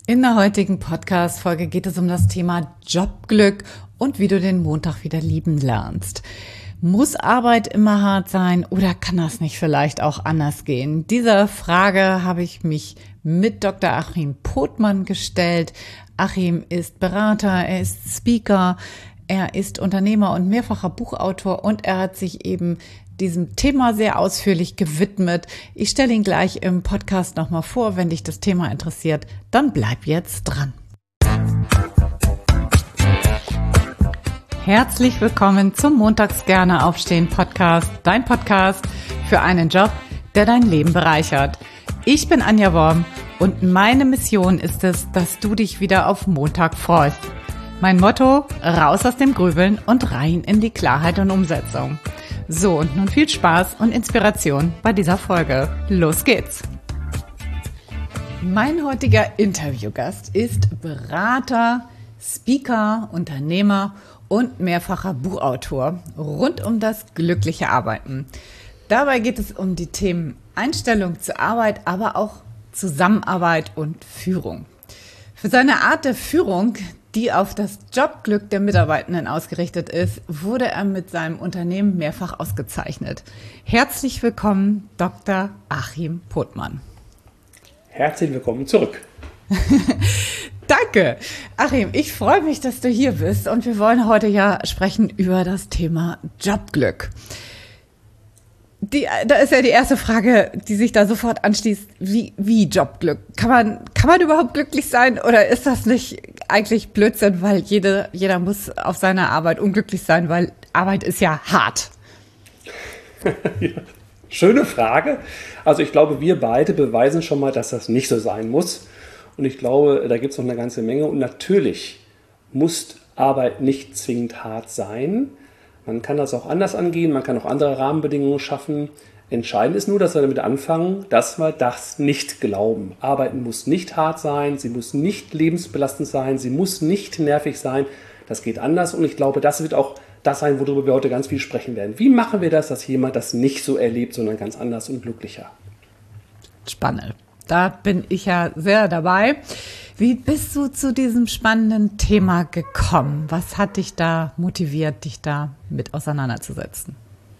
In der heutigen Podcast-Folge geht es um das Thema Jobglück und wie du den Montag wieder lieben lernst. Muss Arbeit immer hart sein oder kann das nicht vielleicht auch anders gehen? Dieser Frage habe ich mich mit Dr. Achim Pothmann gestellt. Achim ist Berater, er ist Speaker, er ist Unternehmer und mehrfacher Buchautor und er hat sich eben diesem Thema sehr ausführlich gewidmet. Ich stelle ihn gleich im Podcast nochmal vor. Wenn dich das Thema interessiert, dann bleib jetzt dran. Herzlich willkommen zum Montags gerne aufstehen Podcast, dein Podcast für einen Job, der dein Leben bereichert. Ich bin Anja Worm und meine Mission ist es, dass du dich wieder auf Montag freust. Mein Motto: raus aus dem Grübeln und rein in die Klarheit und Umsetzung. So, und nun viel Spaß und Inspiration bei dieser Folge. Los geht's! Mein heutiger Interviewgast ist Berater, Speaker, Unternehmer und mehrfacher Buchautor rund um das glückliche Arbeiten. Dabei geht es um die Themen Einstellung zur Arbeit, aber auch Zusammenarbeit und Führung. Für seine Art der Führung, die auf das Jobglück der Mitarbeitenden ausgerichtet ist, wurde er mit seinem Unternehmen mehrfach ausgezeichnet. Herzlich willkommen, Dr. Achim Pothmann. Herzlich willkommen zurück. Danke. Achim, ich freue mich, dass du hier bist und wir wollen heute ja sprechen über das Thema Jobglück. Da ist ja die erste Frage, die sich da sofort anschließt, wie Jobglück? Kann man überhaupt glücklich sein oder ist das nicht eigentlich Blödsinn, weil jeder muss auf seiner Arbeit unglücklich sein, weil Arbeit ist ja hart? Ja, schöne Frage. Also ich glaube, wir beide beweisen schon mal, dass das nicht so sein muss. Und ich glaube, da gibt es noch eine ganze Menge. Und natürlich muss Arbeit nicht zwingend hart sein. Man kann das auch anders angehen, man kann auch andere Rahmenbedingungen schaffen. Entscheidend ist nur, dass wir damit anfangen, dass wir das nicht glauben. Arbeiten muss nicht hart sein, sie muss nicht lebensbelastend sein, sie muss nicht nervig sein. Das geht anders und ich glaube, das wird auch das sein, worüber wir heute ganz viel sprechen werden. Wie machen wir das, dass jemand das nicht so erlebt, sondern ganz anders und glücklicher? Spannend. Da bin ich ja sehr dabei. Wie bist du zu diesem spannenden Thema gekommen? Was hat dich da motiviert, dich da mit auseinanderzusetzen?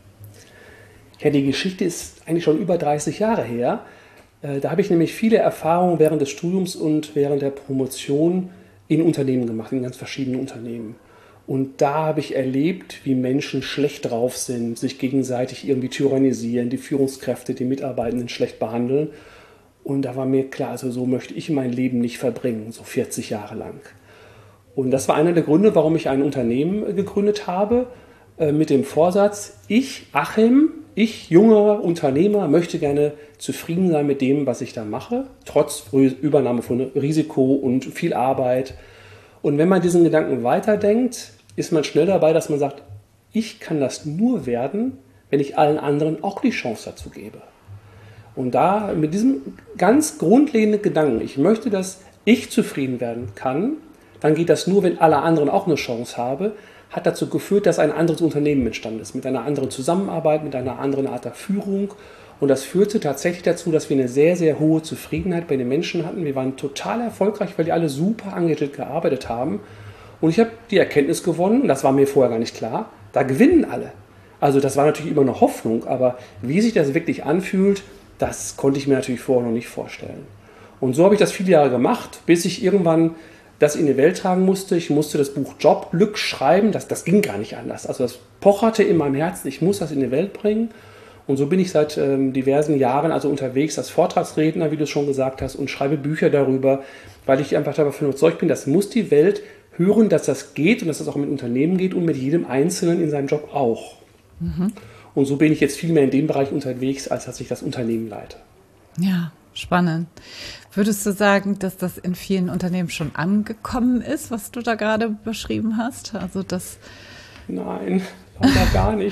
Ja, die Geschichte ist eigentlich schon über 30 Jahre her. Da habe ich nämlich viele Erfahrungen während des Studiums und während der Promotion in Unternehmen gemacht, in ganz verschiedenen Unternehmen. Und da habe ich erlebt, wie Menschen schlecht drauf sind, sich gegenseitig irgendwie tyrannisieren, die Führungskräfte, die Mitarbeitenden schlecht behandeln. Und da war mir klar, also so möchte ich mein Leben nicht verbringen, so 40 Jahre lang. Und das war einer der Gründe, warum ich ein Unternehmen gegründet habe, mit dem Vorsatz, Achim, junger Unternehmer, möchte gerne zufrieden sein mit dem, was ich da mache, trotz Übernahme von Risiko und viel Arbeit. Und wenn man diesen Gedanken weiterdenkt, ist man schnell dabei, dass man sagt, ich kann das nur werden, wenn ich allen anderen auch die Chance dazu gebe. Und da mit diesem ganz grundlegenden Gedanken, ich möchte, dass ich zufrieden werden kann, dann geht das nur, wenn alle anderen auch eine Chance haben, hat dazu geführt, dass ein anderes Unternehmen entstanden ist, mit einer anderen Zusammenarbeit, mit einer anderen Art der Führung. Und das führte tatsächlich dazu, dass wir eine sehr, sehr hohe Zufriedenheit bei den Menschen hatten. Wir waren total erfolgreich, weil die alle super engagiert gearbeitet haben. Und ich habe die Erkenntnis gewonnen, das war mir vorher gar nicht klar, da gewinnen alle. Also das war natürlich immer eine Hoffnung, aber wie sich das wirklich anfühlt, das konnte ich mir natürlich vorher noch nicht vorstellen. Und so habe ich das viele Jahre gemacht, bis ich irgendwann das in die Welt tragen musste. Ich musste das Buch Jobglück schreiben, das ging gar nicht anders. Also das pocherte in meinem Herzen, ich muss das in die Welt bringen. Und so bin ich seit diversen Jahren also unterwegs als Vortragsredner, wie du es schon gesagt hast, und schreibe Bücher darüber, weil ich einfach davon überzeugt bin, das muss die Welt hören, dass das geht und dass das auch mit Unternehmen geht und mit jedem Einzelnen in seinem Job auch. Mhm. Und so bin ich jetzt viel mehr in dem Bereich unterwegs, als dass ich das Unternehmen leite. Ja, spannend. Würdest du sagen, dass das in vielen Unternehmen schon angekommen ist, was du da gerade beschrieben hast? Also Nein, leider gar nicht.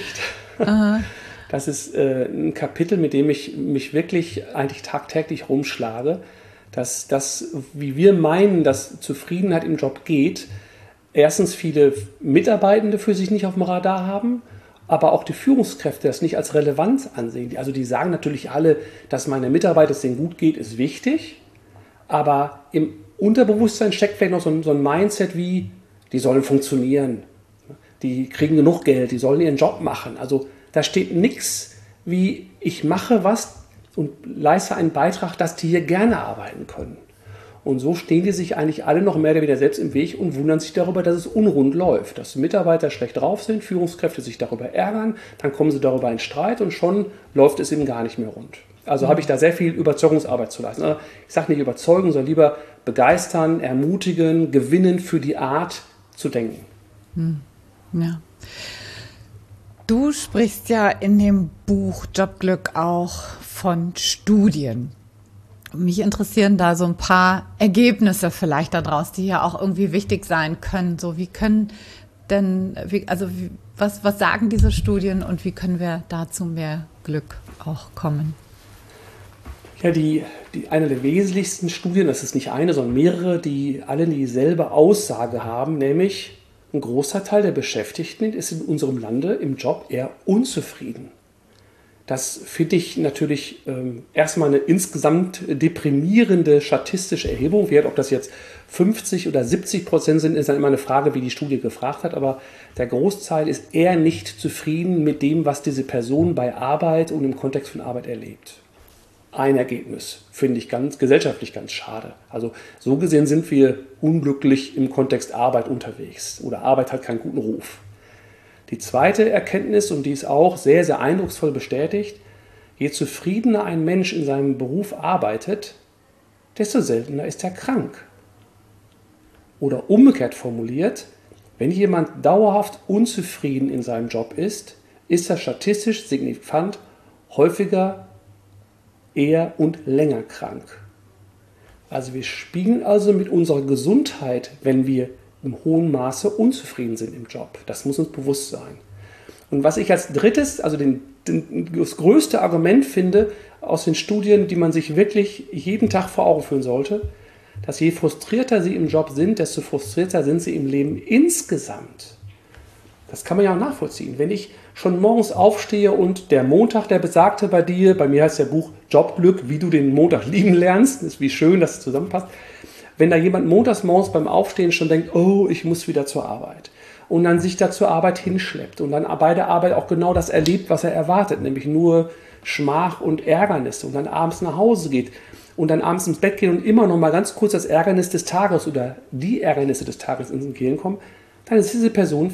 Das ist ein Kapitel, mit dem ich mich wirklich eigentlich tagtäglich rumschlage, dass das, wie wir meinen, dass Zufriedenheit im Job geht, erstens viele Mitarbeitende für sich nicht auf dem Radar haben, aber auch die Führungskräfte das nicht als relevant ansehen. Also die sagen natürlich alle, dass meine Mitarbeiter, es denen gut geht, ist wichtig, aber im Unterbewusstsein steckt vielleicht noch so ein Mindset wie, die sollen funktionieren, die kriegen genug Geld, die sollen ihren Job machen. Also da steht nichts wie, ich mache was und leiste einen Beitrag, dass die hier gerne arbeiten können. Und so stehen die sich eigentlich alle noch mehr oder weniger selbst im Weg und wundern sich darüber, dass es unrund läuft. Dass Mitarbeiter schlecht drauf sind, Führungskräfte sich darüber ärgern, dann kommen sie darüber in Streit und schon läuft es eben gar nicht mehr rund. Also habe ich da sehr viel Überzeugungsarbeit zu leisten. Also ich sage nicht überzeugen, sondern lieber begeistern, ermutigen, gewinnen für die Art zu denken. Ja. Du sprichst ja in dem Buch Jobglück auch von Studien. Mich interessieren da so ein paar Ergebnisse vielleicht daraus, die ja auch irgendwie wichtig sein können. So, wie können was sagen diese Studien und wie können wir da zu mehr Glück auch kommen? Ja, eine der wesentlichsten Studien, das ist nicht eine, sondern mehrere, die alle dieselbe Aussage haben, nämlich ein großer Teil der Beschäftigten ist in unserem Lande im Job eher unzufrieden. Das finde ich natürlich erstmal eine insgesamt deprimierende statistische Erhebung. Ob das jetzt 50 oder 70% sind, ist dann immer eine Frage, wie die Studie gefragt hat. Aber der Großteil ist eher nicht zufrieden mit dem, was diese Person bei Arbeit und im Kontext von Arbeit erlebt. Ein Ergebnis finde ich gesellschaftlich ganz schade. Also so gesehen sind wir unglücklich im Kontext Arbeit unterwegs. Oder Arbeit hat keinen guten Ruf. Die zweite Erkenntnis, und die ist auch sehr, sehr eindrucksvoll bestätigt, je zufriedener ein Mensch in seinem Beruf arbeitet, desto seltener ist er krank. Oder umgekehrt formuliert, wenn jemand dauerhaft unzufrieden in seinem Job ist er statistisch signifikant häufiger, eher und länger krank. Also wir spielen also mit unserer Gesundheit, wenn wir im hohen Maße unzufrieden sind im Job. Das muss uns bewusst sein. Und was ich als drittes, also das größte Argument finde aus den Studien, die man sich wirklich jeden Tag vor Augen führen sollte, dass je frustrierter sie im Job sind, desto frustrierter sind sie im Leben insgesamt. Das kann man ja auch nachvollziehen. Wenn ich schon morgens aufstehe und der Montag, der besagte bei mir heißt der Buch Jobglück, wie du den Montag lieben lernst, ist wie schön, dass es zusammenpasst. Wenn da jemand montags morgens beim Aufstehen schon denkt, oh, ich muss wieder zur Arbeit und dann sich da zur Arbeit hinschleppt und dann bei der Arbeit auch genau das erlebt, was er erwartet, nämlich nur Schmach und Ärgernis und dann abends nach Hause geht und dann abends ins Bett geht und immer noch mal ganz kurz das Ärgernis des Tages oder die Ärgernisse des Tages ins Gehirn kommen, dann ist diese Person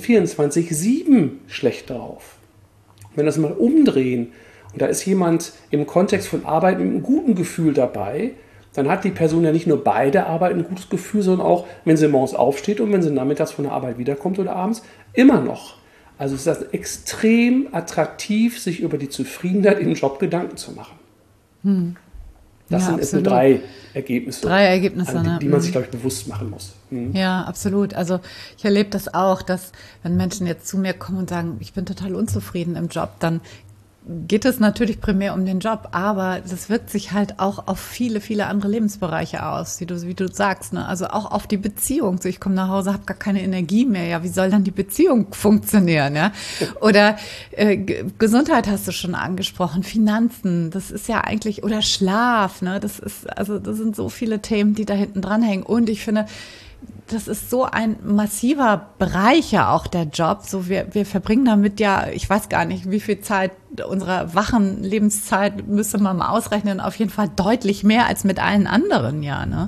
24/7 schlecht drauf. Wenn wir das mal umdrehen und da ist jemand im Kontext von Arbeit mit einem guten Gefühl dabei, dann hat die Person ja nicht nur bei der Arbeit ein gutes Gefühl, sondern auch, wenn sie morgens aufsteht und wenn sie nachmittags von der Arbeit wiederkommt oder abends, immer noch. Also es ist extrem attraktiv, sich über die Zufriedenheit im Job Gedanken zu machen. Das sind jetzt nur 3 Ergebnisse, die man sich, glaube ich, bewusst machen muss. Ja, absolut. Also ich erlebe das auch, dass wenn Menschen jetzt zu mir kommen und sagen, ich bin total unzufrieden im Job, dann geht es natürlich primär um den Job, aber das wirkt sich halt auch auf viele, viele andere Lebensbereiche aus, wie du sagst, ne? Also auch auf die Beziehung. So, ich komme nach Hause, habe gar keine Energie mehr. Ja, wie soll dann die Beziehung funktionieren? Ja? Oder Gesundheit hast du schon angesprochen, Finanzen, das ist ja eigentlich, oder Schlaf, ne? Das sind so viele Themen, die da hinten dran hängen. Und ich finde, das ist so ein massiver Bereich ja auch der Job. So wir verbringen damit ja, ich weiß gar nicht, wie viel Zeit unserer wachen Lebenszeit müsste man mal ausrechnen. Auf jeden Fall deutlich mehr als mit allen anderen, ja, ne?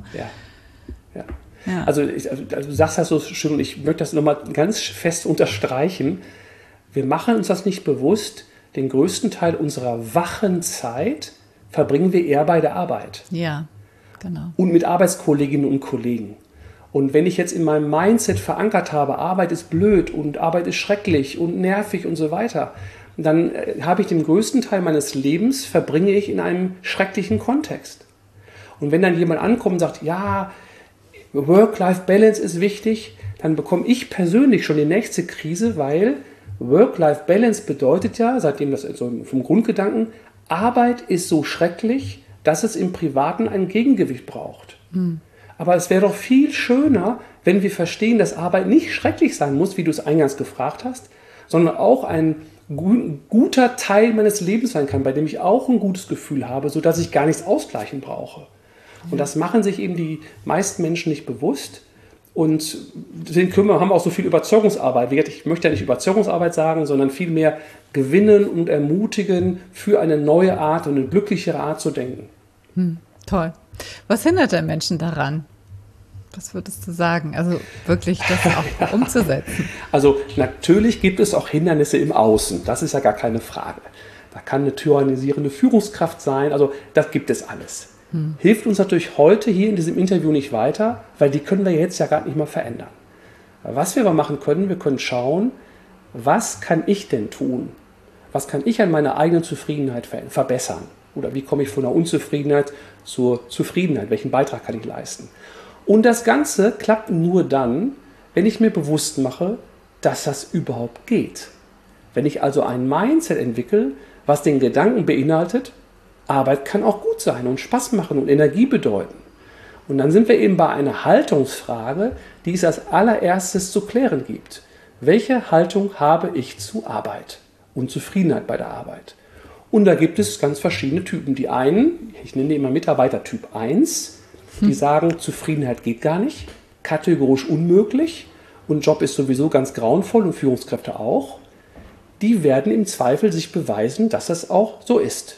Ja. Also du sagst das so schön und ich möchte das nochmal ganz fest unterstreichen. Wir machen uns das nicht bewusst. Den größten Teil unserer wachen Zeit verbringen wir eher bei der Arbeit. Ja, genau. Und mit Arbeitskolleginnen und Kollegen. Und wenn ich jetzt in meinem Mindset verankert habe, Arbeit ist blöd und Arbeit ist schrecklich und nervig und so weiter, dann habe ich den größten Teil meines Lebens verbringe ich in einem schrecklichen Kontext. Und wenn dann jemand ankommt und sagt, ja, Work-Life-Balance ist wichtig, dann bekomme ich persönlich schon die nächste Krise, weil Work-Life-Balance bedeutet ja, seitdem das so vom Grundgedanken, Arbeit ist so schrecklich, dass es im Privaten ein Gegengewicht braucht. Aber es wäre doch viel schöner, wenn wir verstehen, dass Arbeit nicht schrecklich sein muss, wie du es eingangs gefragt hast, sondern auch ein guter Teil meines Lebens sein kann, bei dem ich auch ein gutes Gefühl habe, sodass ich gar nichts ausgleichen brauche. Und das machen sich eben die meisten Menschen nicht bewusst. Und deswegen haben wir auch so viel Überzeugungsarbeit. Ich möchte ja nicht Überzeugungsarbeit sagen, sondern vielmehr gewinnen und ermutigen, für eine neue Art und eine glücklichere Art zu denken. Toll. Was hindert den Menschen daran? Was würdest du sagen? Also wirklich das auch umzusetzen. Also natürlich gibt es auch Hindernisse im Außen. Das ist ja gar keine Frage. Da kann eine tyrannisierende Führungskraft sein. Also das gibt es alles. Hilft uns natürlich heute hier in diesem Interview nicht weiter, weil die können wir jetzt ja gar nicht mal verändern. Was wir aber machen können, wir können schauen, was kann ich denn tun? Was kann ich an meiner eigenen Zufriedenheit verbessern? Oder wie komme ich von der Unzufriedenheit zur Zufriedenheit? Welchen Beitrag kann ich leisten? Und das Ganze klappt nur dann, wenn ich mir bewusst mache, dass das überhaupt geht. Wenn ich also ein Mindset entwickle, was den Gedanken beinhaltet, Arbeit kann auch gut sein und Spaß machen und Energie bedeuten. Und dann sind wir eben bei einer Haltungsfrage, die es als allererstes zu klären gibt. Welche Haltung habe ich zu Arbeit und Zufriedenheit bei der Arbeit? Und da gibt es ganz verschiedene Typen. Die einen, ich nenne die immer Mitarbeiter Typ 1, die sagen, Zufriedenheit geht gar nicht, kategorisch unmöglich und Job ist sowieso ganz grauenvoll und Führungskräfte auch. Die werden im Zweifel sich beweisen, dass das auch so ist.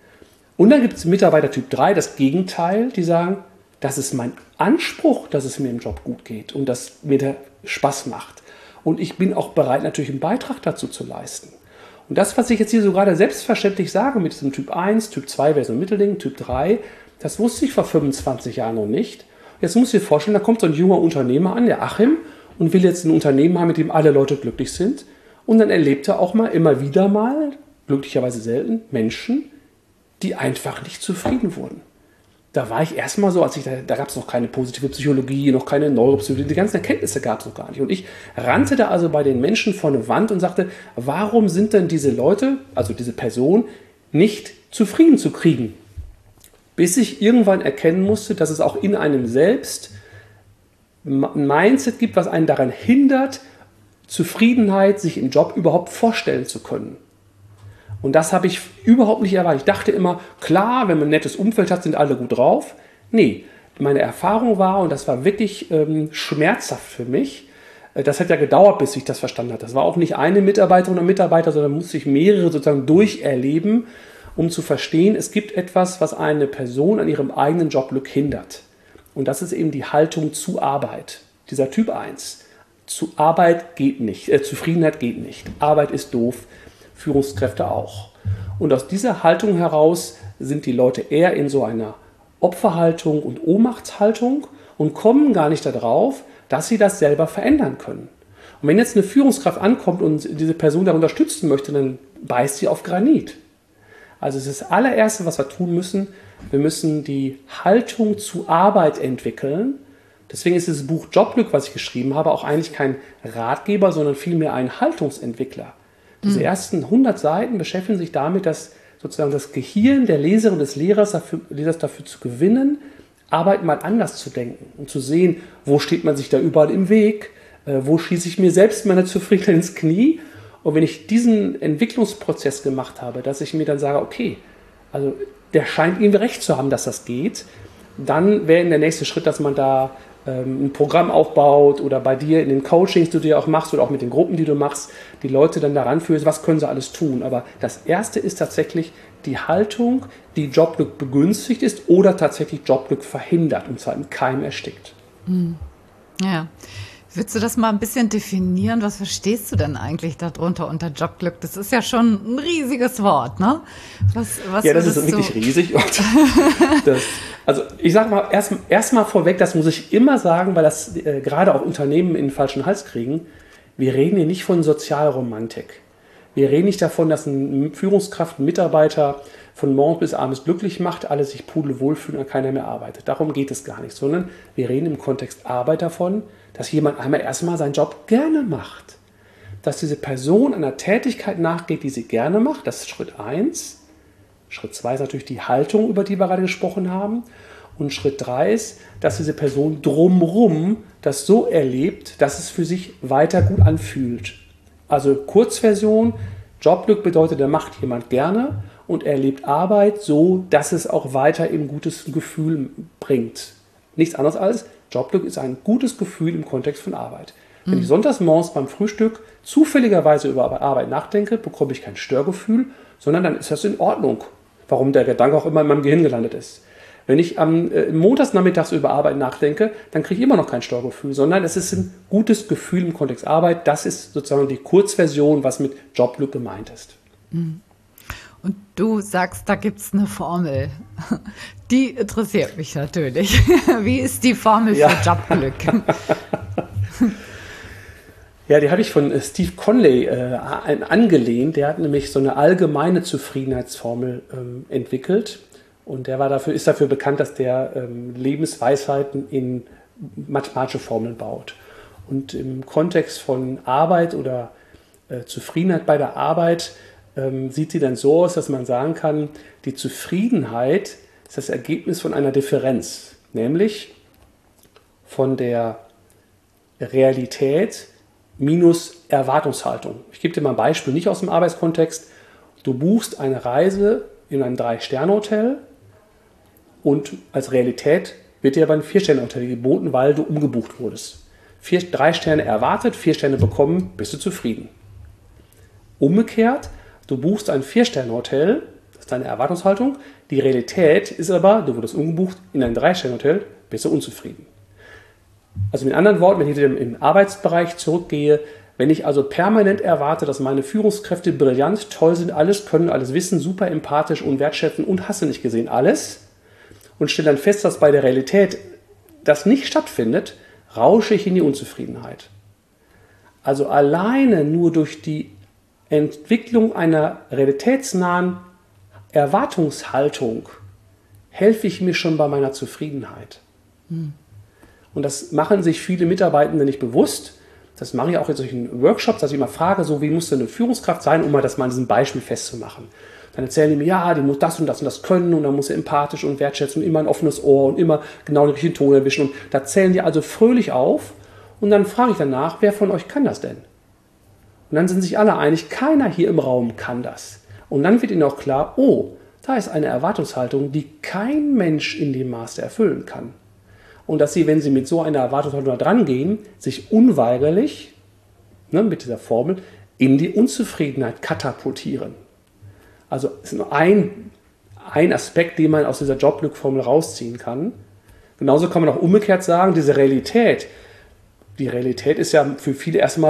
Und dann gibt es Mitarbeiter Typ 3, das Gegenteil, die sagen, das ist mein Anspruch, dass es mir im Job gut geht und dass mir der Spaß macht. Und ich bin auch bereit, natürlich einen Beitrag dazu zu leisten. Und das, was ich jetzt hier so gerade selbstverständlich sage mit diesem Typ 1, Typ 2 wäre so ein Mittelding, Typ 3, das wusste ich vor 25 Jahren noch nicht. Jetzt muss ich dir vorstellen, da kommt so ein junger Unternehmer an, der Achim, und will jetzt ein Unternehmen haben, mit dem alle Leute glücklich sind. Und dann erlebt er auch mal, immer wieder mal, glücklicherweise selten, Menschen, die einfach nicht zufrieden wurden. Da war ich erstmal so, da gab es noch keine positive Psychologie, noch keine Neuropsychologie, die ganzen Erkenntnisse gab es noch gar nicht. Und ich rannte da also bei den Menschen vor eine Wand und sagte, warum sind denn diese Leute, also diese Person, nicht zufrieden zu kriegen? Bis ich irgendwann erkennen musste, dass es auch in einem selbst ein Mindset gibt, was einen daran hindert, Zufriedenheit sich im Job überhaupt vorstellen zu können. Und das habe ich überhaupt nicht erwartet. Ich dachte immer, klar, wenn man ein nettes Umfeld hat, sind alle gut drauf. Nee, meine Erfahrung war, und das war wirklich schmerzhaft für mich, das hat ja gedauert, bis ich das verstanden habe. Das war auch nicht eine Mitarbeiterin oder Mitarbeiter, sondern musste ich mehrere sozusagen durcherleben, um zu verstehen, es gibt etwas, was eine Person an ihrem eigenen Jobglück hindert. Und das ist eben die Haltung zu Arbeit. Dieser Typ 1. Zu Arbeit geht nicht, Zufriedenheit geht nicht. Arbeit ist doof. Führungskräfte auch. Und aus dieser Haltung heraus sind die Leute eher in so einer Opferhaltung und Ohnmachtshaltung und kommen gar nicht darauf, dass sie das selber verändern können. Und wenn jetzt eine Führungskraft ankommt und diese Person da unterstützen möchte, dann beißt sie auf Granit. Also es ist das allererste, was wir tun müssen. Wir müssen die Haltung zu Arbeit entwickeln. Deswegen ist dieses Buch Jobglück, was ich geschrieben habe, auch eigentlich kein Ratgeber, sondern vielmehr ein Haltungsentwickler. Diese ersten 100 Seiten beschäftigen sich damit, dass sozusagen das Gehirn der Leserin und des Lehrers dafür zu gewinnen, Arbeit mal anders zu denken und zu sehen, wo steht man sich da überall im Weg, wo schieße ich mir selbst meine Zufriedenheit ins Knie. Und wenn ich diesen Entwicklungsprozess gemacht habe, dass ich mir dann sage, okay, also der scheint irgendwie recht zu haben, dass das geht, dann wäre der nächste Schritt, dass man da ein Programm aufbaut oder bei dir in den Coachings, die du ja auch machst oder auch mit den Gruppen, die du machst, die Leute dann daran führst, was können sie alles tun. Aber das Erste ist tatsächlich die Haltung, die Jobglück begünstigt ist oder tatsächlich Jobglück verhindert und zwar im Keim erstickt. Ja. Würdest du das mal ein bisschen definieren? Was verstehst du denn eigentlich darunter unter Jobglück? Das ist ja schon ein riesiges Wort, ne? Was ja, das ist wirklich riesig. Also ich sage mal erst mal vorweg, das muss ich immer sagen, weil das gerade auch Unternehmen in den falschen Hals kriegen. Wir reden hier nicht von Sozialromantik. Wir reden nicht davon, dass eine Führungskraft, ein Mitarbeiter von morgens bis abends glücklich macht, alle sich pudelwohl fühlen und keiner mehr arbeitet. Darum geht es gar nicht, sondern wir reden im Kontext Arbeit davon, dass jemand einmal erstmal seinen Job gerne macht. Dass diese Person einer Tätigkeit nachgeht, die sie gerne macht, das ist Schritt 1. Schritt 2 ist natürlich die Haltung, über die wir gerade gesprochen haben. Und Schritt 3 ist, dass diese Person drumherum das so erlebt, dass es für sich weiter gut anfühlt. Also Kurzversion, Jobglück bedeutet, da macht jemand gerne und er lebt Arbeit so, dass es auch weiter ein gutes Gefühl bringt. Nichts anderes als Jobglück ist ein gutes Gefühl im Kontext von Arbeit. Wenn ich sonntags morgens beim Frühstück zufälligerweise über Arbeit nachdenke, bekomme ich kein Störgefühl, sondern dann ist das in Ordnung, warum der Gedanke auch immer in meinem Gehirn gelandet ist. Wenn ich montags nachmittags über Arbeit nachdenke, dann kriege ich immer noch kein Störgefühl, sondern es ist ein gutes Gefühl im Kontext Arbeit. Das ist sozusagen die Kurzversion, was mit Jobglück gemeint ist. Und du sagst, da gibt es eine Formel. Die interessiert mich natürlich. Wie ist die Formel für Jobglück? Ja, die habe ich von Steve Conley angelehnt. Der hat nämlich so eine allgemeine Zufriedenheitsformel entwickelt. Und der ist dafür bekannt, dass der Lebensweisheiten in mathematische Formeln baut. Und im Kontext von Arbeit oder Zufriedenheit bei der Arbeit sieht sie dann so aus, dass man sagen kann, die Zufriedenheit ist das Ergebnis von einer Differenz, nämlich von der Realität minus Erwartungshaltung. Ich gebe dir mal ein Beispiel, nicht aus dem Arbeitskontext. Du buchst eine Reise in ein 3-Sterne-Hotel und als Realität wird dir aber ein 4-Sterne-Hotel geboten, weil du umgebucht wurdest. 3 Sterne erwartet, 4 Sterne bekommen, bist du zufrieden. Umgekehrt, du buchst ein 4-Sterne-Hotel, das ist deine Erwartungshaltung. Die Realität ist aber, du wurdest umgebucht in ein 3-Sterne-Hotel, bist du unzufrieden. Also mit anderen Worten, wenn ich im Arbeitsbereich zurückgehe, wenn ich also permanent erwarte, dass meine Führungskräfte brillant, toll sind, alles können, alles wissen, super empathisch und wertschätzend und hast du nicht gesehen, alles, und stelle dann fest, dass bei der Realität das nicht stattfindet, rausche ich in die Unzufriedenheit. Also alleine nur durch die Entwicklung einer realitätsnahen Erwartungshaltung helfe ich mir schon bei meiner Zufriedenheit. Und das machen sich viele Mitarbeitende nicht bewusst. Das mache ich auch in solchen Workshops, dass ich immer frage, so, wie muss denn eine Führungskraft sein, um mal das mal an diesem Beispiel festzumachen. Dann erzählen die mir, ja, die muss das und das können und dann muss sie empathisch und wertschätzen und immer ein offenes Ohr und immer genau den richtigen Ton erwischen. Und da zählen die also fröhlich auf und dann frage ich danach, wer von euch kann das denn? Und dann sind sich alle einig, keiner hier im Raum kann das. Und dann wird ihnen auch klar, oh, da ist eine Erwartungshaltung, die kein Mensch in dem Maße erfüllen kann. Und dass sie, wenn sie mit so einer Erwartungshaltung da dran gehen, sich unweigerlich, mit dieser Formel, in die Unzufriedenheit katapultieren. Also es ist nur ein Aspekt, den man aus dieser Jobglück-Formel rausziehen kann. Genauso kann man auch umgekehrt sagen, diese Realität, die Realität ist ja für viele erstmal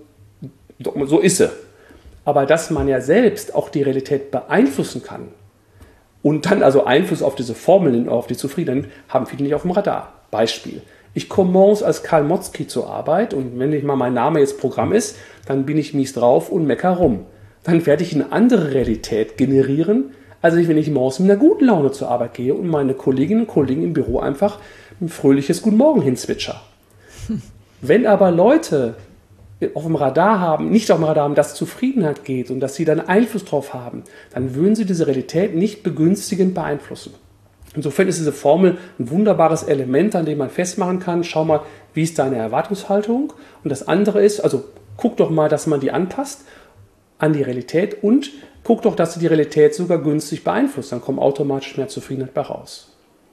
so ist sie. Aber dass man ja selbst auch die Realität beeinflussen kann und dann also Einfluss auf diese Formeln, auf die Zufriedenheit, haben viele nicht auf dem Radar. Beispiel. Ich komme morgens als Karl Motzki zur Arbeit und wenn nicht mal mein Name jetzt Programm ist, dann bin ich mies drauf und mecker rum. Dann werde ich eine andere Realität generieren, als wenn ich morgens mit einer guten Laune zur Arbeit gehe und meine Kolleginnen und Kollegen im Büro einfach ein fröhliches Guten Morgen hinzwitscher. Wenn aber Leute auf dem Radar haben, nicht auf dem Radar haben, dass Zufriedenheit geht und dass sie dann Einfluss drauf haben, dann würden sie diese Realität nicht begünstigend beeinflussen. Insofern ist diese Formel ein wunderbares Element, an dem man festmachen kann, schau mal, wie ist deine Erwartungshaltung? Und das andere ist, also guck doch mal, dass man die anpasst an die Realität und guck doch, dass sie die Realität sogar günstig beeinflusst. Dann kommt automatisch mehr Zufriedenheit bei raus.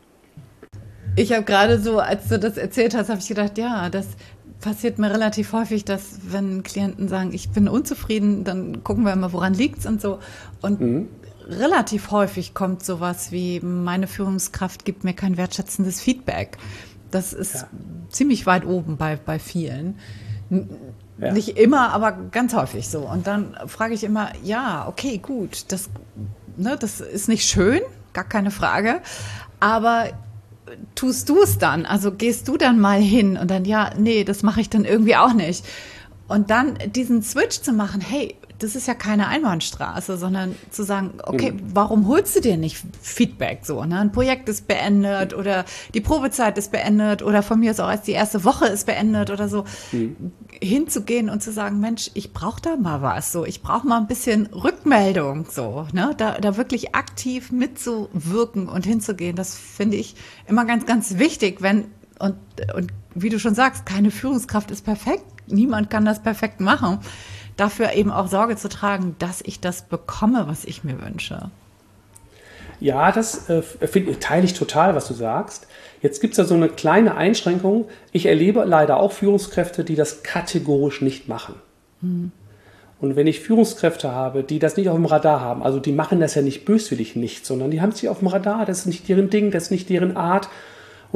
Ich habe gerade so, als du das erzählt hast, habe ich gedacht, ja, das passiert mir relativ häufig, dass wenn Klienten sagen, ich bin unzufrieden, dann gucken wir immer, woran liegt's und so. Und relativ häufig kommt sowas wie, meine Führungskraft gibt mir kein wertschätzendes Feedback. Das ist ziemlich weit oben bei vielen. Ja. Nicht immer, aber ganz häufig so. Und dann frage ich immer, ja, okay, gut, das ist nicht schön, gar keine Frage, aber tust du es dann? Also gehst du dann mal hin und dann, ja, nee, das mache ich dann irgendwie auch nicht. Und dann diesen Switch zu machen, hey, das ist ja keine Einbahnstraße, sondern zu sagen, okay, warum holst du dir nicht Feedback so? Ne? Ein Projekt ist beendet oder die Probezeit ist beendet oder von mir ist auch erst die erste Woche ist beendet oder so. Hinzugehen und zu sagen, Mensch, ich brauche da mal was, so, ich brauche mal ein bisschen Rückmeldung, so, ne? Da wirklich aktiv mitzuwirken und hinzugehen, das finde ich immer ganz, ganz wichtig, und wie du schon sagst, keine Führungskraft ist perfekt, niemand kann das perfekt machen. Dafür eben auch Sorge zu tragen, dass ich das bekomme, was ich mir wünsche. Ja, das teile ich total, was du sagst. Jetzt gibt es da so eine kleine Einschränkung. Ich erlebe leider auch Führungskräfte, die das kategorisch nicht machen. Und wenn ich Führungskräfte habe, die das nicht auf dem Radar haben, also die machen das ja nicht böswillig nicht, sondern die haben es nicht auf dem Radar, das ist nicht deren Ding, das ist nicht deren Art. Und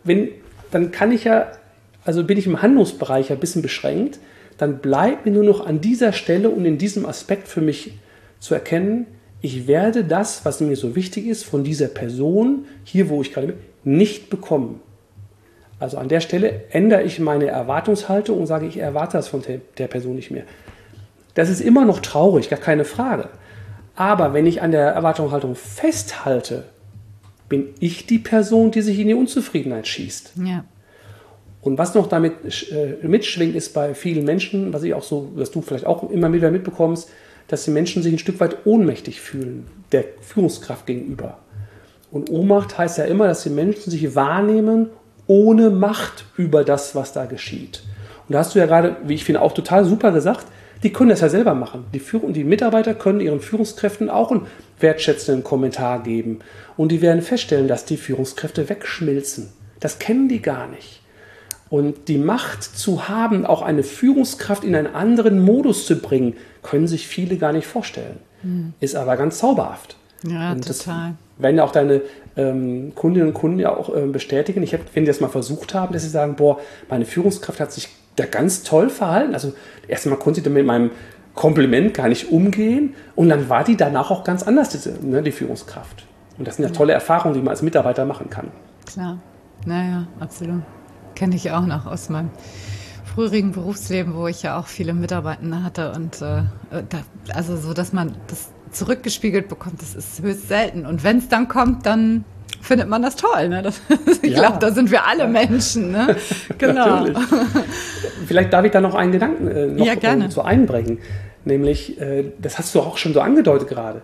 dann kann ich ja, also bin ich im Handlungsbereich ein bisschen beschränkt, dann bleibt mir nur noch an dieser Stelle und in diesem Aspekt für mich zu erkennen, ich werde das, was mir so wichtig ist, von dieser Person, hier wo ich gerade bin, nicht bekommen. Also an der Stelle ändere ich meine Erwartungshaltung und sage, ich erwarte das von der Person nicht mehr. Das ist immer noch traurig, gar keine Frage. Aber wenn ich an der Erwartungshaltung festhalte, bin ich die Person, die sich in die Unzufriedenheit schießt. Ja. Und was noch damit mitschwingt, ist bei vielen Menschen, was du vielleicht auch immer wieder mitbekommst, dass die Menschen sich ein Stück weit ohnmächtig fühlen, der Führungskraft gegenüber. Und Ohnmacht heißt ja immer, dass die Menschen sich wahrnehmen ohne Macht über das, was da geschieht. Und da hast du ja gerade, wie ich finde, auch total super gesagt, die können das ja selber machen. Die Mitarbeiter können ihren Führungskräften auch einen wertschätzenden Kommentar geben. Und die werden feststellen, dass die Führungskräfte wegschmilzen. Das kennen die gar nicht. Und die Macht zu haben, auch eine Führungskraft in einen anderen Modus zu bringen, können sich viele gar nicht vorstellen. Ist aber ganz zauberhaft. Ja, und total. Das werden ja auch deine Kundinnen und Kunden ja auch bestätigen. Wenn die das mal versucht haben, dass sie sagen, meine Führungskraft hat sich da ganz toll verhalten. Also erstmal konnte sie mit meinem Kompliment gar nicht umgehen und dann war die danach auch ganz anders, die Führungskraft. Und das sind ja tolle Erfahrungen, die man als Mitarbeiter machen kann. Klar, naja, absolut. Kenne ich auch noch aus meinem früherigen Berufsleben, wo ich ja auch viele Mitarbeitende hatte und also so, dass man das zurückgespiegelt bekommt, das ist höchst selten. Und wenn es dann kommt, dann findet man das toll. Ne? Ich glaube, da sind wir alle Menschen. Ne? Genau. Vielleicht darf ich da noch einen Gedanken zu einbringen. Nämlich, das hast du auch schon so angedeutet gerade.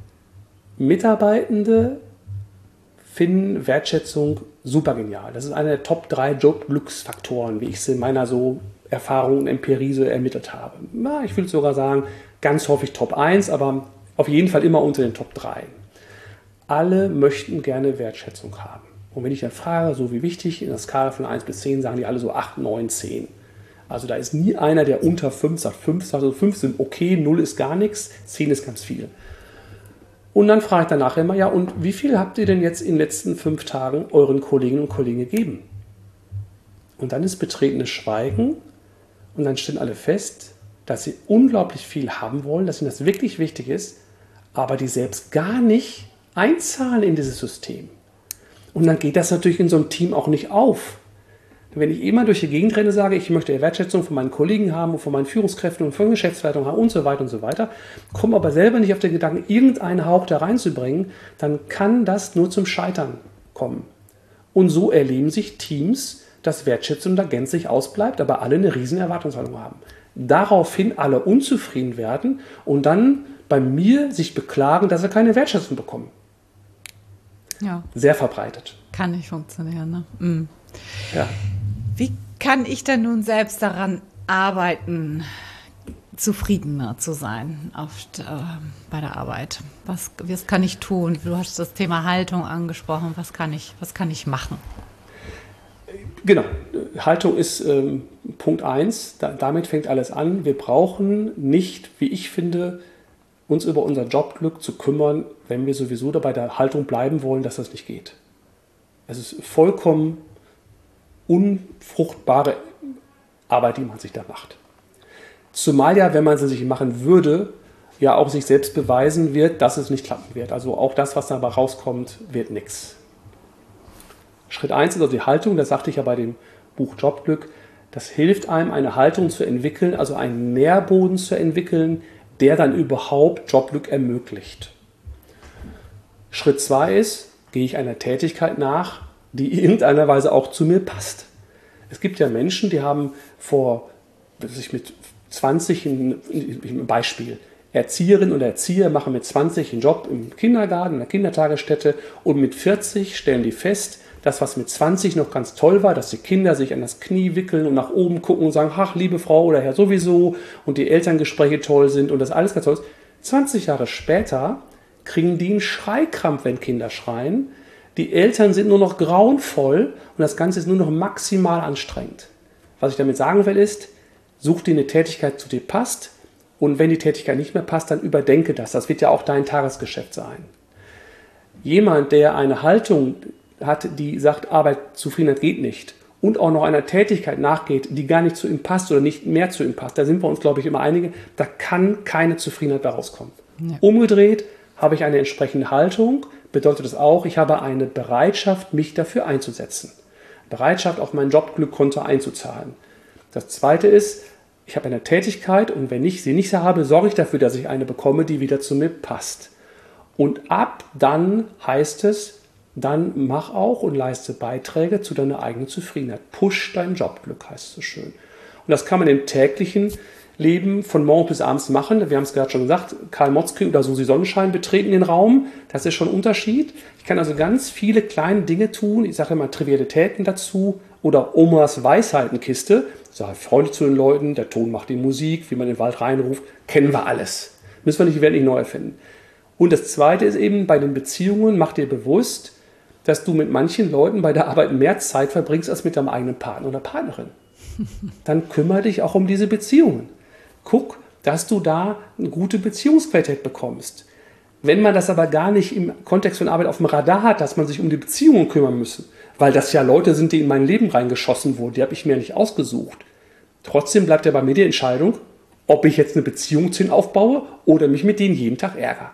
Mitarbeitende finden Wertschätzung super genial. Das ist einer der Top 3 Jobglücksfaktoren, wie ich es in meiner so Erfahrung und Empirie so ermittelt habe. Ich würde sogar sagen, ganz häufig Top 1, aber auf jeden Fall immer unter den Top 3. Alle möchten gerne Wertschätzung haben. Und wenn ich dann frage, so wie wichtig, in der Skala von 1 bis 10, sagen die alle so 8, 9, 10. Also da ist nie einer, der unter 5 sagt. 5 sind okay, 0 ist gar nichts, 10 ist ganz viel. Und dann frage ich danach immer, und wie viel habt ihr denn jetzt in den letzten 5 Tagen euren Kolleginnen und Kollegen gegeben? Und dann ist betretenes Schweigen und dann stellen alle fest, dass sie unglaublich viel haben wollen, dass ihnen das wirklich wichtig ist, aber die selbst gar nicht einzahlen in dieses System. Und dann geht das natürlich in so einem Team auch nicht auf. Wenn ich immer durch die Gegend renne, sage, ich möchte Wertschätzung von meinen Kollegen haben und von meinen Führungskräften und von der Geschäftsleitung haben und so weiter, komme aber selber nicht auf den Gedanken, irgendeinen Hauch da reinzubringen, dann kann das nur zum Scheitern kommen. Und so erleben sich Teams, dass Wertschätzung da gänzlich ausbleibt, aber alle eine riesen Erwartungshaltung haben. Daraufhin alle unzufrieden werden und dann bei mir sich beklagen, dass sie keine Wertschätzung bekommen. Ja. Sehr verbreitet. Kann nicht funktionieren, ne? Mhm. Ja. Wie kann ich denn nun selbst daran arbeiten, zufriedener zu sein bei der Arbeit? Was kann ich tun? Du hast das Thema Haltung angesprochen. Was kann ich machen? Genau, Haltung ist Punkt 1. Damit fängt alles an. Wir brauchen nicht, wie ich finde, uns über unser Jobglück zu kümmern, wenn wir sowieso dabei der Haltung bleiben wollen, dass das nicht geht. Es ist vollkommen unfruchtbare Arbeit, die man sich da macht. Zumal ja, wenn man sie sich machen würde, ja auch sich selbst beweisen wird, dass es nicht klappen wird. Also auch das, was dabei rauskommt, wird nichts. Schritt 1 ist also die Haltung, das sagte ich ja bei dem Buch Jobglück. Das hilft einem, eine Haltung zu entwickeln, also einen Nährboden zu entwickeln, der dann überhaupt Jobglück ermöglicht. Schritt 2 ist, gehe ich einer Tätigkeit nach, die in irgendeiner Weise auch zu mir passt. Es gibt ja Menschen, die haben mit 20, ein Beispiel, Erzieherinnen oder Erzieher machen mit 20 einen Job im Kindergarten, in der Kindertagesstätte und mit 40 stellen die fest, das, was mit 20 noch ganz toll war, dass die Kinder sich an das Knie wickeln und nach oben gucken und sagen, ach, liebe Frau oder Herr sowieso und die Elterngespräche toll sind und das alles ganz toll ist. 20 Jahre später kriegen die einen Schreikrampf, wenn Kinder schreien. Die Eltern sind nur noch grauenvoll und das Ganze ist nur noch maximal anstrengend. Was ich damit sagen will ist, such dir eine Tätigkeit, die zu dir passt und wenn die Tätigkeit nicht mehr passt, dann überdenke das. Das wird ja auch dein Tagesgeschäft sein. Jemand, der eine Haltung hat, die sagt, Arbeitszufriedenheit geht nicht und auch noch einer Tätigkeit nachgeht, die gar nicht zu ihm passt oder nicht mehr zu ihm passt, da sind wir uns, glaube ich, immer einige, da kann keine Zufriedenheit bei rauskommen. Ja. Umgedreht habe ich eine entsprechende Haltung, bedeutet das auch, ich habe eine Bereitschaft, mich dafür einzusetzen. Bereitschaft, auf mein Jobglückkonto einzuzahlen. Das Zweite ist, ich habe eine Tätigkeit und wenn ich sie nicht habe, sorge ich dafür, dass ich eine bekomme, die wieder zu mir passt. Und ab dann heißt es, dann mach auch und leiste Beiträge zu deiner eigenen Zufriedenheit. Push dein Jobglück, heißt es so schön. Und das kann man im täglichen Leben von morgens bis abends machen. Wir haben es gerade schon gesagt, Karl Motzki oder Susi Sonnenschein betreten den Raum. Das ist schon ein Unterschied. Ich kann also ganz viele kleine Dinge tun. Ich sage immer Trivialitäten dazu oder Omas Weisheitenkiste. Ich sage freundlich zu den Leuten, der Ton macht die Musik, wie man in den Wald reinruft. Kennen wir alles. Müssen wir nicht, werden nicht neu erfinden. Und das Zweite ist eben, bei den Beziehungen, mach dir bewusst, dass du mit manchen Leuten bei der Arbeit mehr Zeit verbringst als mit deinem eigenen Partner oder Partnerin. Dann kümmere dich auch um diese Beziehungen. Guck, dass du da eine gute Beziehungsqualität bekommst. Wenn man das aber gar nicht im Kontext von Arbeit auf dem Radar hat, dass man sich um die Beziehungen kümmern muss, weil das ja Leute sind, die in mein Leben reingeschossen wurden, die habe ich mir nicht ausgesucht. Trotzdem bleibt ja bei mir die Entscheidung, ob ich jetzt eine Beziehung zu ihnen aufbaue oder mich mit denen jeden Tag ärgere.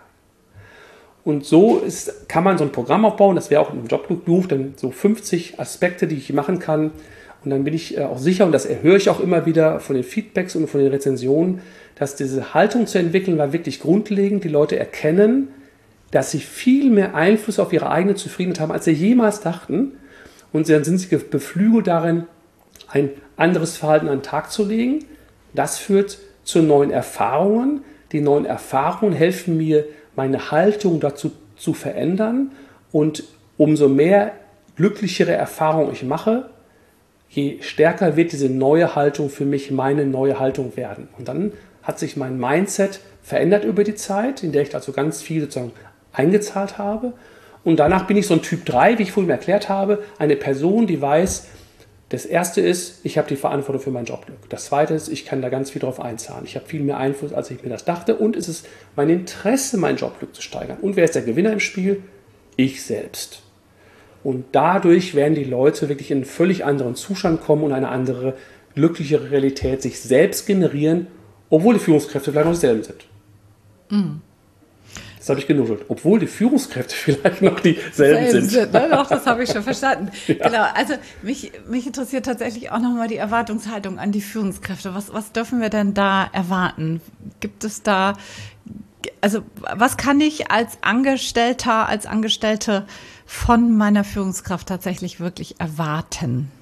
Und so kann man so ein Programm aufbauen, das wäre auch im Jobglückbuch, dann so 50 Aspekte, die ich machen kann. Und dann bin ich auch sicher, und das erhöre ich auch immer wieder von den Feedbacks und von den Rezensionen, dass diese Haltung zu entwickeln war wirklich grundlegend. Die Leute erkennen, dass sie viel mehr Einfluss auf ihre eigene Zufriedenheit haben, als sie jemals dachten. Und dann sind sie beflügelt darin, ein anderes Verhalten an den Tag zu legen. Das führt zu neuen Erfahrungen. Die neuen Erfahrungen helfen mir, meine Haltung dazu zu verändern. Und umso mehr glücklichere Erfahrungen ich mache, je stärker wird diese neue Haltung für mich meine neue Haltung werden. Und dann hat sich mein Mindset verändert über die Zeit, in der ich also ganz viel sozusagen eingezahlt habe. Und danach bin ich so ein Typ 3, wie ich vorhin erklärt habe, eine Person, die weiß, das Erste ist, ich habe die Verantwortung für mein Jobglück. Das Zweite ist, ich kann da ganz viel drauf einzahlen. Ich habe viel mehr Einfluss, als ich mir das dachte. Und es ist mein Interesse, mein Jobglück zu steigern. Und wer ist der Gewinner im Spiel? Ich selbst. Und dadurch werden die Leute wirklich in einen völlig anderen Zustand kommen und eine andere, glücklichere Realität sich selbst generieren, obwohl die Führungskräfte vielleicht noch dieselben sind. Mhm. Das habe ich genuschelt. Obwohl die Führungskräfte vielleicht noch dieselben sind. Ne? Doch, das habe ich schon verstanden. Ja. Genau. Also mich interessiert tatsächlich auch nochmal die Erwartungshaltung an die Führungskräfte. Was dürfen wir denn da erwarten? Gibt es da, also was kann ich als Angestellter, als Angestellte von meiner Führungskraft tatsächlich wirklich erwarten?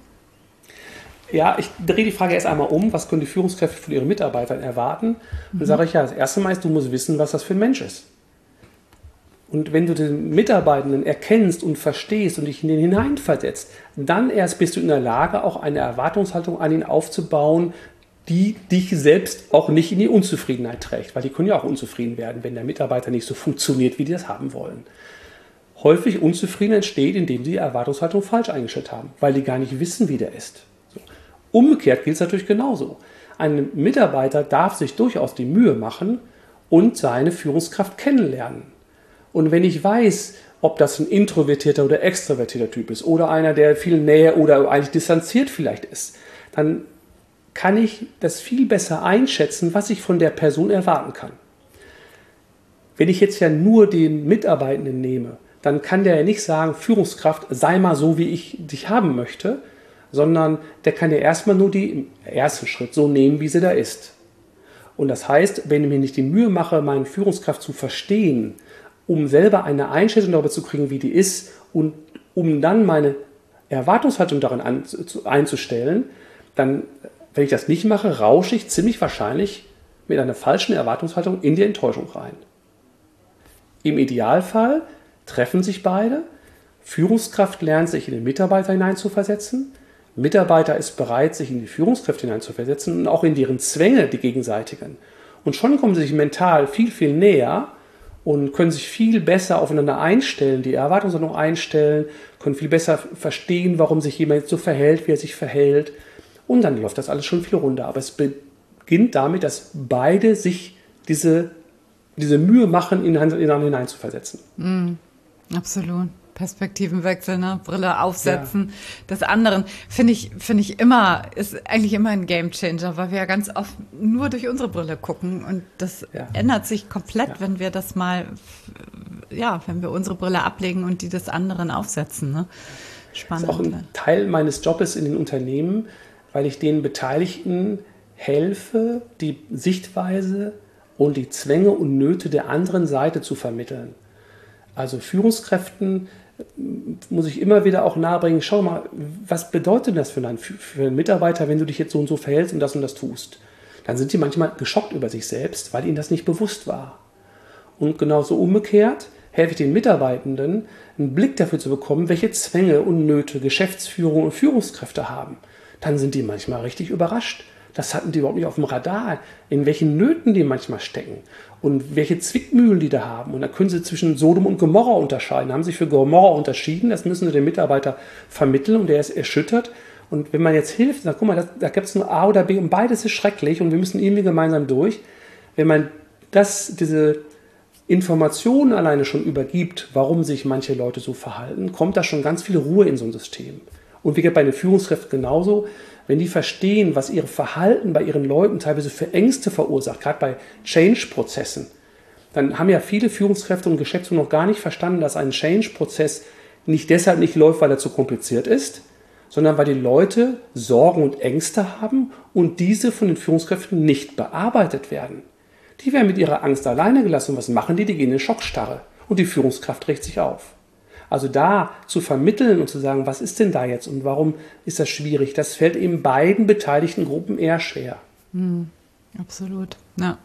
Ja, ich drehe die Frage erst einmal um. Was können die Führungskräfte von ihren Mitarbeitern erwarten? Und dann sage ich, ja, das erste Mal ist, du musst wissen, was das für ein Mensch ist. Und wenn du den Mitarbeitenden erkennst und verstehst und dich in den hineinversetzt, dann erst bist du in der Lage, auch eine Erwartungshaltung an ihn aufzubauen, die dich selbst auch nicht in die Unzufriedenheit trägt. Weil die können ja auch unzufrieden werden, wenn der Mitarbeiter nicht so funktioniert, wie die das haben wollen. Häufig Unzufriedenheit entsteht, indem sie die Erwartungshaltung falsch eingestellt haben, weil die gar nicht wissen, wie der ist. So. Umgekehrt gilt es natürlich genauso. Ein Mitarbeiter darf sich durchaus die Mühe machen und seine Führungskraft kennenlernen. Und wenn ich weiß, ob das ein introvertierter oder extrovertierter Typ ist oder einer, der viel näher oder eigentlich distanziert vielleicht ist, dann kann ich das viel besser einschätzen, was ich von der Person erwarten kann. Wenn ich jetzt ja nur den Mitarbeitenden nehme, dann kann der ja nicht sagen, Führungskraft, sei mal so, wie ich dich haben möchte, sondern der kann ja erstmal nur im ersten Schritt so nehmen, wie sie da ist. Und das heißt, wenn ich mir nicht die Mühe mache, meine Führungskraft zu verstehen, um selber eine Einschätzung darüber zu kriegen, wie die ist und um dann meine Erwartungshaltung darin einzustellen, dann, wenn ich das nicht mache, rausche ich ziemlich wahrscheinlich mit einer falschen Erwartungshaltung in die Enttäuschung rein. Im Idealfall treffen sich beide, Führungskraft lernt sich in den Mitarbeiter hineinzuversetzen, Mitarbeiter ist bereit, sich in die Führungskräfte hineinzuversetzen und auch in deren Zwänge, die gegenseitigen. Und schon kommen sie sich mental viel, viel näher und können sich viel besser aufeinander einstellen, die Erwartungshaltung einstellen, können viel besser verstehen, warum sich jemand jetzt so verhält, wie er sich verhält. Und dann läuft das alles schon viel runder. Aber es beginnt damit, dass beide sich diese Mühe machen, ineinander hineinzuversetzen. Absolut. Perspektivenwechsel, ne? Brille aufsetzen des anderen, finde ich immer, ist eigentlich immer ein Gamechanger, weil wir ja ganz oft nur durch unsere Brille gucken und das ändert sich komplett, wenn wir das mal, wenn wir unsere Brille ablegen und die des anderen aufsetzen, ne? Spannend. Das ist auch ein Teil meines Jobs in den Unternehmen, weil ich den Beteiligten helfe, die Sichtweise und die Zwänge und Nöte der anderen Seite zu vermitteln. Also Führungskräften muss ich immer wieder auch nahebringen, schau mal, was bedeutet das für einen Mitarbeiter, wenn du dich jetzt so und so verhältst und das tust? Dann sind die manchmal geschockt über sich selbst, weil ihnen das nicht bewusst war. Und genauso umgekehrt helfe ich den Mitarbeitenden, einen Blick dafür zu bekommen, welche Zwänge und Nöte Geschäftsführung und Führungskräfte haben. Dann sind die manchmal richtig überrascht. Das hatten die überhaupt nicht auf dem Radar, in welchen Nöten die manchmal stecken und welche Zwickmühlen die da haben. Und dann können sie zwischen Sodom und Gomorra unterscheiden. Haben sich für Gomorra unterschieden, das müssen sie dem Mitarbeiter vermitteln und der ist erschüttert. Und wenn man jetzt hilft, sagt, guck mal, da gibt es nur A oder B und beides ist schrecklich und wir müssen irgendwie gemeinsam durch. Wenn man diese Informationen alleine schon übergibt, warum sich manche Leute so verhalten, kommt da schon ganz viel Ruhe in so ein System. Und wie gesagt, bei den Führungskräften genauso. Wenn die verstehen, was ihr Verhalten bei ihren Leuten teilweise für Ängste verursacht, gerade bei Change-Prozessen, dann haben ja viele Führungskräfte und Geschäftsführer noch gar nicht verstanden, dass ein Change-Prozess nicht deshalb nicht läuft, weil er zu kompliziert ist, sondern weil die Leute Sorgen und Ängste haben und diese von den Führungskräften nicht bearbeitet werden. Die werden mit ihrer Angst alleine gelassen. Und was machen die? Die gehen in Schockstarre und die Führungskraft regt sich auf. Also da zu vermitteln und zu sagen, was ist denn da jetzt und warum ist das schwierig, das fällt eben beiden beteiligten Gruppen eher schwer. Absolut, ja.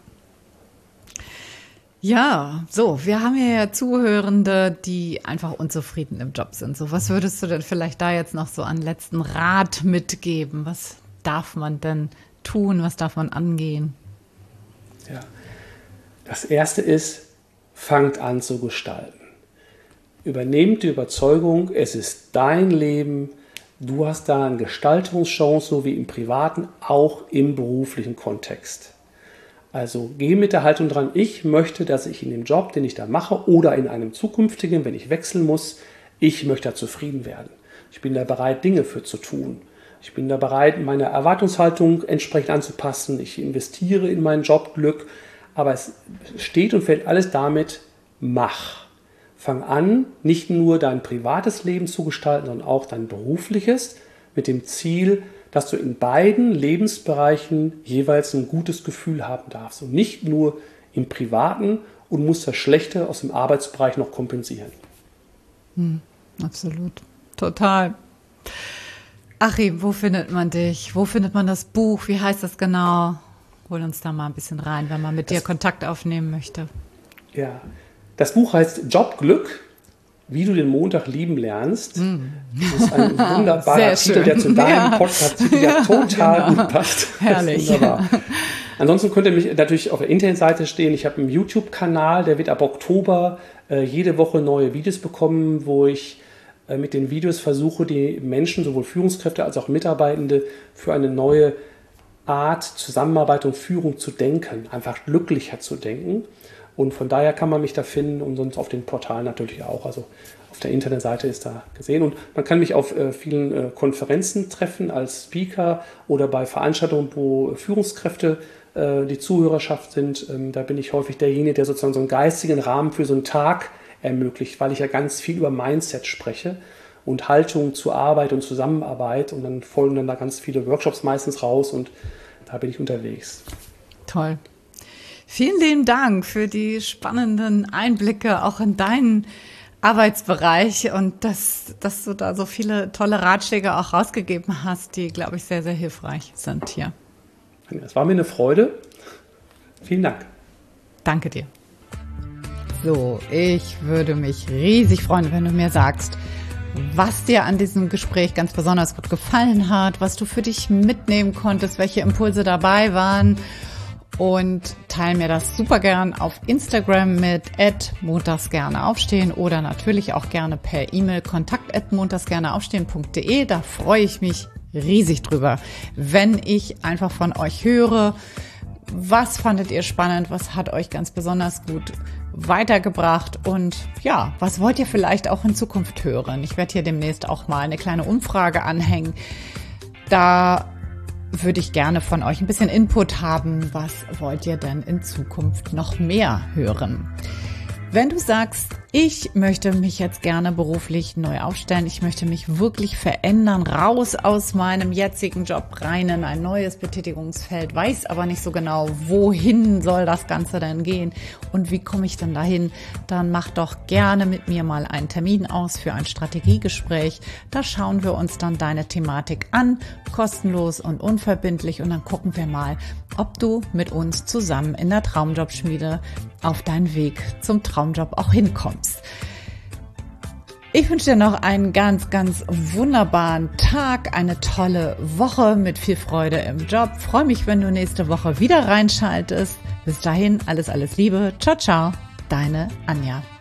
Ja, so, wir haben ja Zuhörende, die einfach unzufrieden im Job sind. So, was würdest du denn vielleicht da jetzt noch so an letzten Rat mitgeben? Was darf man denn tun? Was darf man angehen? Ja, das Erste ist, fangt an zu gestalten. Übernehmt die Überzeugung, es ist dein Leben, du hast da eine Gestaltungschance, so wie im privaten, auch im beruflichen Kontext. Also geh mit der Haltung dran, ich möchte, dass ich in dem Job, den ich da mache oder in einem zukünftigen, wenn ich wechseln muss, ich möchte da zufrieden werden. Ich bin da bereit, Dinge für zu tun. Ich bin da bereit, meine Erwartungshaltung entsprechend anzupassen. Ich investiere in mein Jobglück, aber es steht und fällt alles damit, mach. Fang an, nicht nur dein privates Leben zu gestalten, sondern auch dein berufliches, mit dem Ziel, dass du in beiden Lebensbereichen jeweils ein gutes Gefühl haben darfst und nicht nur im Privaten und musst das Schlechte aus dem Arbeitsbereich noch kompensieren. Absolut, total. Achim, wo findet man dich? Wo findet man das Buch? Wie heißt das genau? Hol uns da mal ein bisschen rein, wenn man mit dir Kontakt aufnehmen möchte. Ja, das Buch heißt Jobglück, wie du den Montag lieben lernst. Das ist ein wunderbarer Titel, der zu deinem Podcast total gut passt. Herrlich. Wunderbar. Ansonsten könnt ihr mich natürlich auf der Internetseite stehen. Ich habe einen YouTube-Kanal, der wird ab Oktober jede Woche neue Videos bekommen, wo ich mit den Videos versuche, die Menschen, sowohl Führungskräfte als auch Mitarbeitende, für eine neue Art Zusammenarbeit und Führung zu denken, einfach glücklicher zu denken. Und von daher kann man mich da finden und sonst auf den Portalen natürlich auch. Also auf der Internetseite ist da gesehen. Und man kann mich auf vielen Konferenzen treffen als Speaker oder bei Veranstaltungen, wo Führungskräfte die Zuhörerschaft sind. Da bin ich häufig derjenige, der sozusagen so einen geistigen Rahmen für so einen Tag ermöglicht, weil ich ja ganz viel über Mindset spreche und Haltung zur Arbeit und Zusammenarbeit. Und dann folgen dann da ganz viele Workshops meistens raus und da bin ich unterwegs. Toll. Vielen lieben Dank für die spannenden Einblicke auch in deinen Arbeitsbereich und dass du da so viele tolle Ratschläge auch rausgegeben hast, die, glaube ich, sehr, sehr hilfreich sind hier. Das war mir eine Freude. Vielen Dank. Danke dir. So, ich würde mich riesig freuen, wenn du mir sagst, was dir an diesem Gespräch ganz besonders gut gefallen hat, was du für dich mitnehmen konntest, welche Impulse dabei waren. und teile mir das super gern auf Instagram mit @montagsgerneaufstehen oder natürlich auch gerne per E-Mail kontakt@montagsgerneaufstehen.de. Da freue ich mich riesig drüber, wenn ich einfach von euch höre. Was fandet ihr spannend? Was hat euch ganz besonders gut weitergebracht? Und ja, was wollt ihr vielleicht auch in Zukunft hören? Ich werde hier demnächst auch mal eine kleine Umfrage anhängen. Da würde ich gerne von euch ein bisschen Input haben. Was wollt ihr denn in Zukunft noch mehr hören? Wenn du sagst, ich möchte mich jetzt gerne beruflich neu aufstellen, ich möchte mich wirklich verändern, raus aus meinem jetzigen Job, rein in ein neues Betätigungsfeld, weiß aber nicht so genau, wohin soll das Ganze denn gehen und wie komme ich denn dahin, dann mach doch gerne mit mir mal einen Termin aus für ein Strategiegespräch. Da schauen wir uns dann deine Thematik an, kostenlos und unverbindlich, und dann gucken wir mal, ob du mit uns zusammen in der Traumjobschmiede auf deinen Weg zum Traumjob auch hinkommst. Ich wünsche dir noch einen ganz, ganz wunderbaren Tag, eine tolle Woche mit viel Freude im Job. Freue mich, wenn du nächste Woche wieder reinschaltest. Bis dahin, alles, alles Liebe. Ciao, ciao. Deine Anja.